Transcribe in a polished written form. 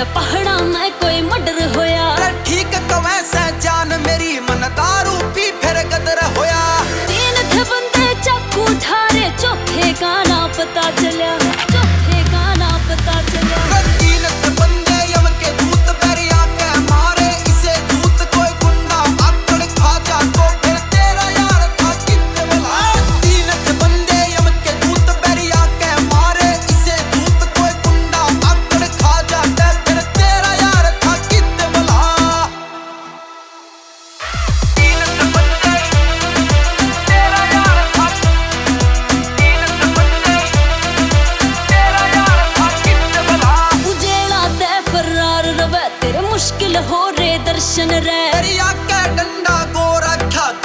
वे पहाड़ा में कोई मर्डर होया। ठीक कवे से जान मेरी मन दारू पी फिर गदर होया। तीन थे बंदे चाकू ठारे, चौथे का ना पता चलिया, चौथे का ना पता चलिया। तीन थे बंदे यम के दूत बैरिया के मारे, इसे दूत कोई गुंडा आकड़ खा जा तो फिर तेरा यार था कितने वाला। तीन थे बंदे यम के दूत बैरिया के मारे, इसे दूत कोई गुंडा आकड़ खा जा तो फिर तेरा यार था कितने वाला। तीन थे बंदे तेरा यार था, तीन थे बंदे तेरा यार था कितने वाला। उजेला दे फरार रवे, तेरे मुश्किल हो रे दर्शन रे। बैरिया के डंडा को रखा